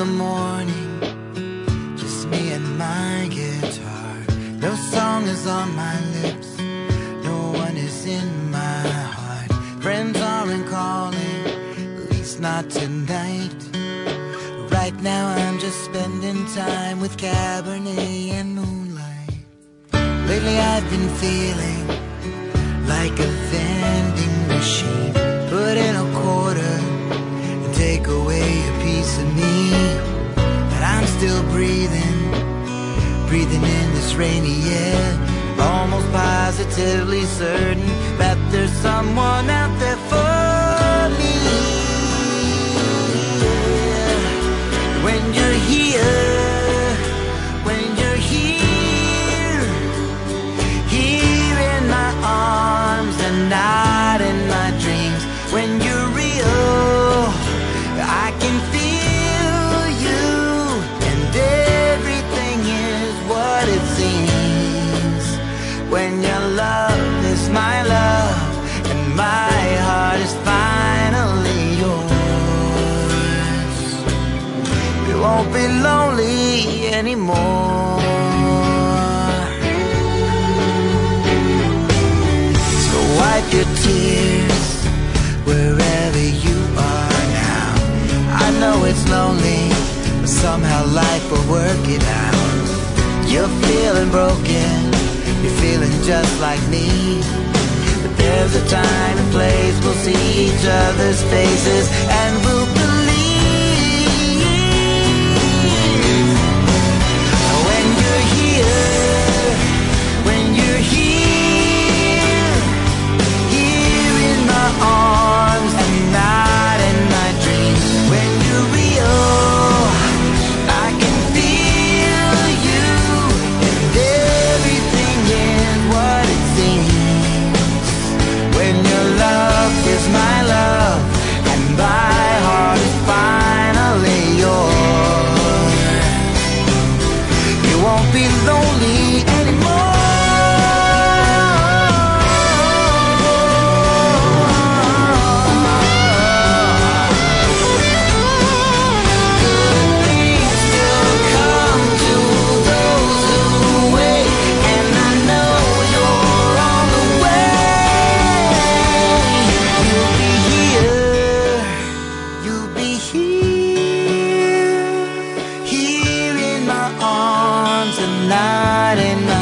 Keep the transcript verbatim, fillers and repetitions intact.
morning, just me and my guitar. No song is on my lips, no one is in my heart. Friends aren't calling, at least not tonight. Right now I'm just spending time with Cabernet and moonlight. Lately I've been feeling like a vending machine. Put in a quarter and take away a piece of me. But I'm still breathing, breathing in this rainy air. Almost positively certain that there's someone out there for me. When you're here, when you're here, here in my arms and not in my dreams. When you're real, I can feel you, and everything is what it seems. When your love is my love, and my heart is finally yours, you won't be lonely anymore. So wipe your tears wherever you are now. I know it's lonely, but somehow life will work it out. You're feeling broken, you're feeling just like me. But there's a time and place, we'll see each other's faces and we'll believe. When you're here, when you're here, here in my arms and not in my dreams. When you're real, I can feel you, and everything is what it seems. When your love is my love, and my heart is finally yours, you won't be lonely anymore. Not in